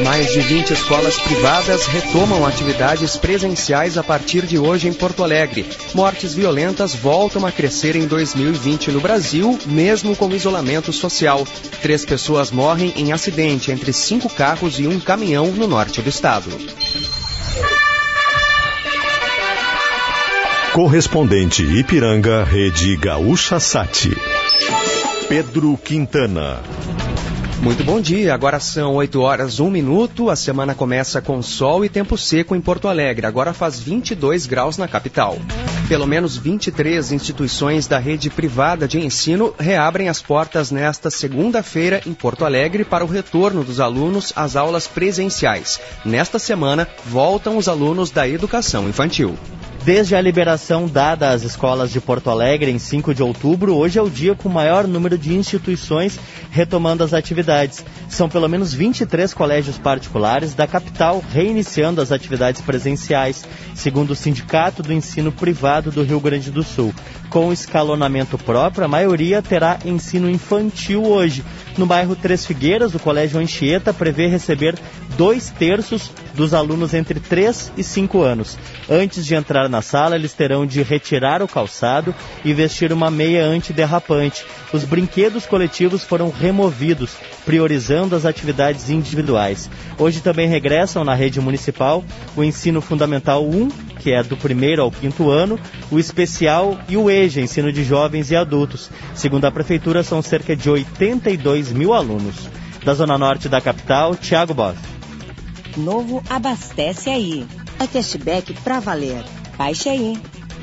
Mais de 20 escolas privadas retomam atividades presenciais a partir de hoje em Porto Alegre. Mortes violentas voltam a crescer em 2020 no Brasil, mesmo com isolamento social. 3 pessoas morrem em acidente entre 5 carros e um caminhão no norte do estado. Correspondente Ipiranga, Rede Gaúcha Sat. Pedro Quintana. Muito bom dia, agora são 8h01. A semana começa com sol e tempo seco em Porto Alegre. Agora faz 22 graus na capital. Pelo menos 23 instituições da rede privada de ensino reabrem as portas nesta segunda-feira em Porto Alegre para o retorno dos alunos às aulas presenciais. Nesta semana, voltam os alunos da educação infantil. Desde a liberação dada às escolas de Porto Alegre em 5 de outubro, hoje é o dia com o maior número de instituições retomando as atividades. São pelo menos 23 colégios particulares da capital reiniciando as atividades presenciais, segundo o Sindicato do Ensino Privado do Rio Grande do Sul. Com escalonamento próprio, a maioria terá ensino infantil hoje. No bairro Três Figueiras, o Colégio Anchieta prevê receber 2/3 dos alunos entre 3 e 5 anos. Antes de entrar na sala, eles terão de retirar o calçado e vestir uma meia antiderrapante. Os brinquedos coletivos foram removidos, priorizando as atividades individuais. Hoje também regressam na rede municipal o Ensino Fundamental 1, que é do 1º ao 5º ano, o Especial e o EJA, Ensino de Jovens e Adultos. Segundo a Prefeitura, são cerca de 82 mil alunos. Da Zona Norte da capital, Thiago Boff. Novo Abastece Aí. É cashback pra valer. Baixe aí.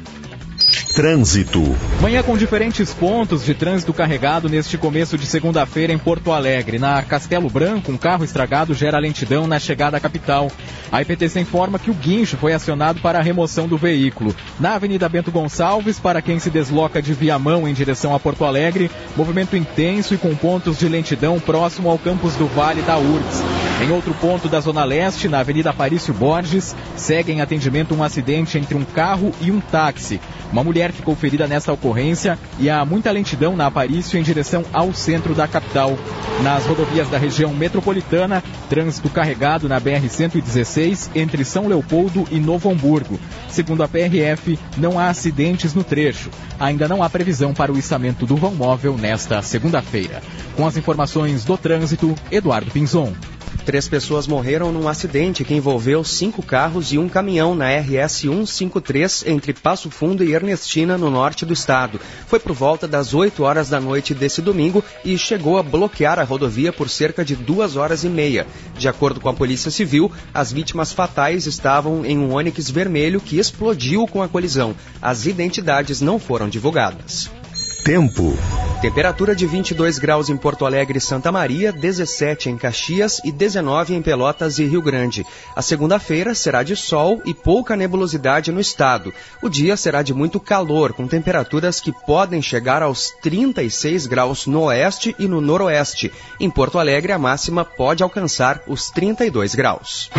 Trânsito. Manhã com diferentes pontos de trânsito carregado neste começo de segunda-feira em Porto Alegre. Na Castelo Branco, um carro estragado gera lentidão na chegada à capital. A IPTC informa que o guincho foi acionado para a remoção do veículo. Na Avenida Bento Gonçalves, para quem se desloca de Viamão em direção a Porto Alegre, movimento intenso e com pontos de lentidão próximo ao campus do Vale da URGS. Em outro ponto da Zona Leste, na Avenida Aparício Borges, segue em atendimento um acidente entre um carro e um táxi. Uma mulher ficou ferida nessa ocorrência e há muita lentidão na Aparício em direção ao centro da capital. Nas rodovias da região metropolitana, trânsito carregado na BR-116 entre São Leopoldo e Novo Hamburgo. Segundo a PRF, não há acidentes no trecho. Ainda não há previsão para o içamento do vão móvel nesta segunda-feira. Com as informações do trânsito, Eduardo Pinzon. 3 pessoas morreram num acidente que envolveu 5 carros e um caminhão na RS 153 entre Passo Fundo e Ernestina, no norte do estado. Foi por volta das 8 horas da noite desse domingo e chegou a bloquear a rodovia por cerca de 2 horas e meia. De acordo com a Polícia Civil, as vítimas fatais estavam em um Onix vermelho que explodiu com a colisão. As identidades não foram divulgadas. Tempo. Temperatura de 22 graus em Porto Alegre e Santa Maria, 17 em Caxias e 19 em Pelotas e Rio Grande. A segunda-feira será de sol e pouca nebulosidade no estado. O dia será de muito calor, com temperaturas que podem chegar aos 36 graus no oeste e no noroeste. Em Porto Alegre, a máxima pode alcançar os 32 graus.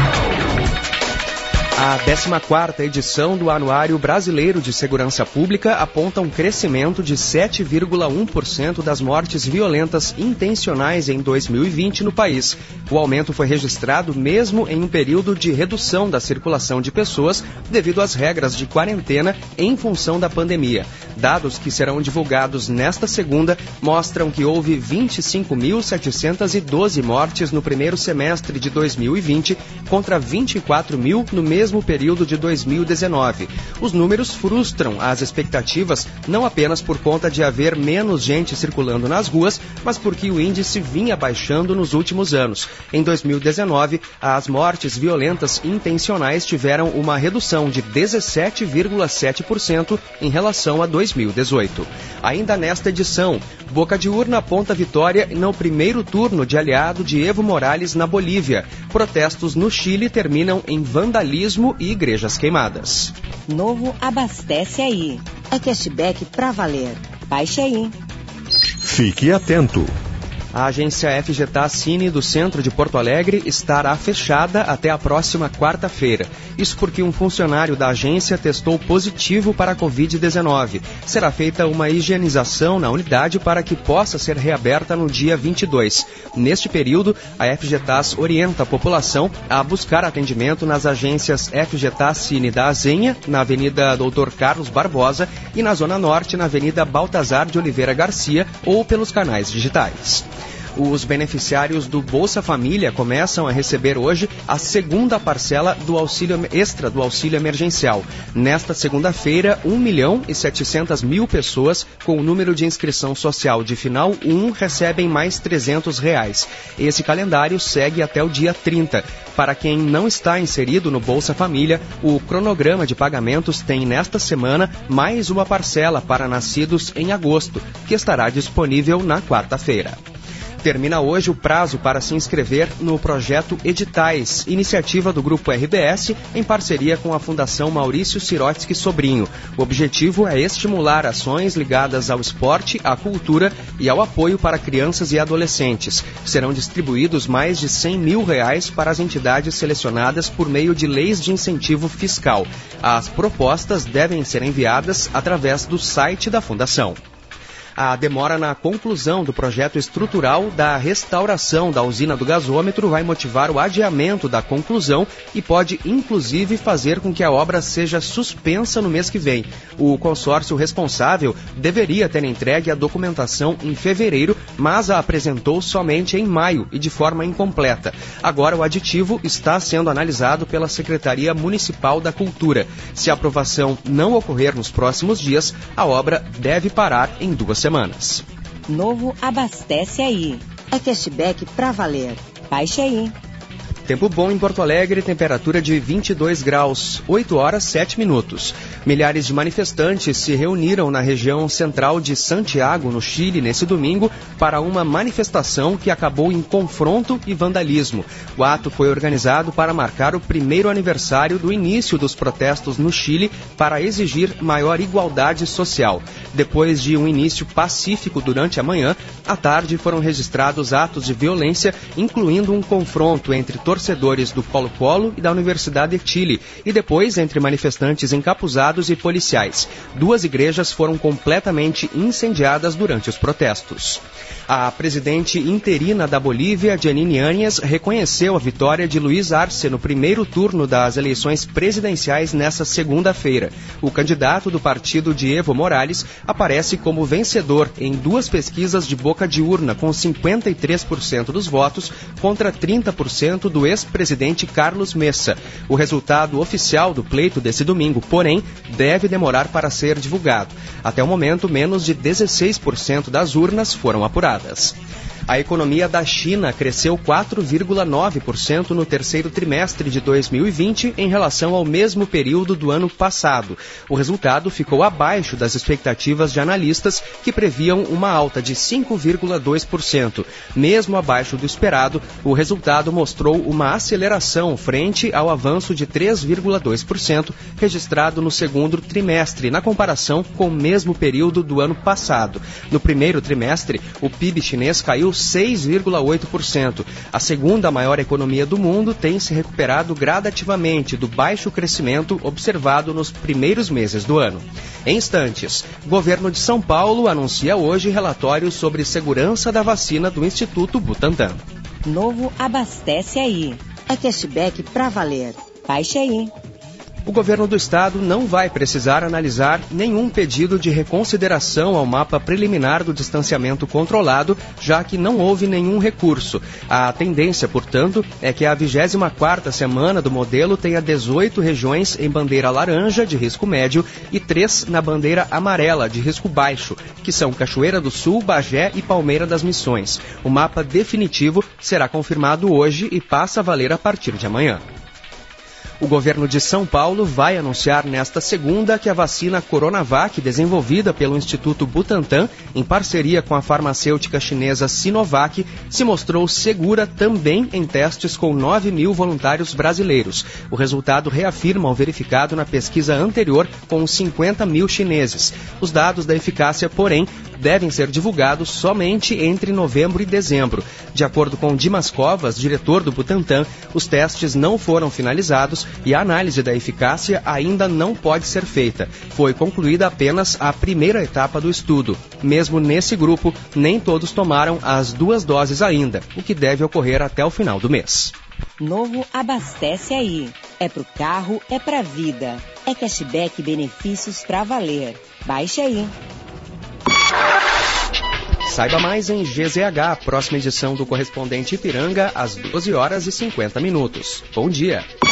A 14ª edição do Anuário Brasileiro de Segurança Pública aponta um crescimento de 7,1% das mortes violentas intencionais em 2020 no país. O aumento foi registrado mesmo em um período de redução da circulação de pessoas devido às regras de quarentena em função da pandemia. Dados que serão divulgados nesta segunda mostram que houve 25.712 mortes no primeiro semestre de 2020 contra 24 mil no mesmo período de 2019. Os números frustram as expectativas não apenas por conta de haver menos gente circulando nas ruas, mas porque o índice vinha baixando nos últimos anos. Em 2019, as mortes violentas intencionais tiveram uma redução de 17,7% em relação a 2018. Ainda nesta edição, Boca de Urna aponta vitória no primeiro turno de aliado de Evo Morales na Bolívia. Protestos no Chile terminam em vandalismo e igrejas queimadas. Novo Abastece Aí. É cashback pra valer. Baixe aí. Fique atento. A agência FGTA Cine do centro de Porto Alegre estará fechada até a próxima quarta-feira. Isso porque um funcionário da agência testou positivo para a Covid-19. Será feita uma higienização na unidade para que possa ser reaberta no dia 22. Neste período, a FGTAS orienta a população a buscar atendimento nas agências FGTAS Cine da Azenha, na Avenida Dr. Carlos Barbosa, e na Zona Norte, na Avenida Baltazar de Oliveira Garcia, ou pelos canais digitais. Os beneficiários do Bolsa Família começam a receber hoje a segunda parcela do auxílio extra do auxílio emergencial. Nesta segunda-feira, 1.700.000 pessoas com o número de inscrição social de final 1 recebem mais R$300. Esse calendário segue até o dia 30. Para quem não está inserido no Bolsa Família, o cronograma de pagamentos tem nesta semana mais uma parcela para nascidos em agosto, que estará disponível na quarta-feira. Termina hoje o prazo para se inscrever no projeto Editais, iniciativa do Grupo RBS, em parceria com a Fundação Maurício Sirotsky Sobrinho. O objetivo é estimular ações ligadas ao esporte, à cultura e ao apoio para crianças e adolescentes. Serão distribuídos mais de R$100 mil para as entidades selecionadas por meio de leis de incentivo fiscal. As propostas devem ser enviadas através do site da Fundação. A demora na conclusão do projeto estrutural da restauração da usina do gasômetro vai motivar o adiamento da conclusão e pode, inclusive, fazer com que a obra seja suspensa no mês que vem. O consórcio responsável deveria ter entregue a documentação em fevereiro, mas a apresentou somente em maio e de forma incompleta. Agora o aditivo está sendo analisado pela Secretaria Municipal da Cultura. Se a aprovação não ocorrer nos próximos dias, a obra deve parar em 2 semanas. Novo Abastece Aí. É cashback pra valer. Baixe aí. Tempo bom em Porto Alegre, temperatura de 22 graus, 8 horas 7 minutos. Milhares de manifestantes se reuniram na região central de Santiago, no Chile, nesse domingo, para uma manifestação que acabou em confronto e vandalismo. O ato foi organizado para marcar o primeiro aniversário do início dos protestos no Chile para exigir maior igualdade social. Depois de um início pacífico durante a manhã, à tarde foram registrados atos de violência, incluindo um confronto entre torcedores do Colo-Colo e da Universidade de Chile, e depois entre manifestantes encapuzados e policiais. 2 igrejas foram completamente incendiadas durante os protestos. A presidente interina da Bolívia, Janine Áñez, reconheceu a vitória de Luiz Arce no primeiro turno das eleições presidenciais nesta segunda-feira. O candidato do partido de Evo Morales aparece como vencedor em 2 pesquisas de boca de urna, com 53% dos votos contra 30% do ex-presidente Carlos Mesa. O resultado oficial do pleito desse domingo, porém, deve demorar para ser divulgado. Até o momento, menos de 16% das urnas foram apuradas. A economia da China cresceu 4,9% no terceiro trimestre de 2020 em relação ao mesmo período do ano passado. O resultado ficou abaixo das expectativas de analistas, que previam uma alta de 5,2%. Mesmo abaixo do esperado, o resultado mostrou uma aceleração frente ao avanço de 3,2% registrado no segundo trimestre, na comparação com o mesmo período do ano passado. No primeiro trimestre, o PIB chinês caiu 6,8%. A segunda maior economia do mundo tem se recuperado gradativamente do baixo crescimento observado nos primeiros meses do ano. Em instantes, o governo de São Paulo anuncia hoje relatório sobre segurança da vacina do Instituto Butantan. Novo Abastece Aí. É cashback pra valer. Baixe aí. O governo do estado não vai precisar analisar nenhum pedido de reconsideração ao mapa preliminar do distanciamento controlado, já que não houve nenhum recurso. A tendência, portanto, é que a 24ª semana do modelo tenha 18 regiões em bandeira laranja, de risco médio, e 3 na bandeira amarela, de risco baixo, que são Cachoeira do Sul, Bagé e Palmeira das Missões. O mapa definitivo será confirmado hoje e passa a valer a partir de amanhã. O governo de São Paulo vai anunciar nesta segunda que a vacina Coronavac, desenvolvida pelo Instituto Butantan, em parceria com a farmacêutica chinesa Sinovac, se mostrou segura também em testes com 9 mil voluntários brasileiros. O resultado reafirma o verificado na pesquisa anterior com 50 mil chineses. Os dados da eficácia, porém, devem ser divulgados somente entre novembro e dezembro. De acordo com Dimas Covas, diretor do Butantan, os testes não foram finalizados e a análise da eficácia ainda não pode ser feita. Foi concluída apenas a primeira etapa do estudo. Mesmo nesse grupo, nem todos tomaram as 2 doses ainda, o que deve ocorrer até o final do mês. Novo Abastece Aí. É pro carro, é pra vida. É cashback e benefícios pra valer. Baixe aí. Saiba mais em GZH, próxima edição do Correspondente Ipiranga, às 12h50. Bom dia.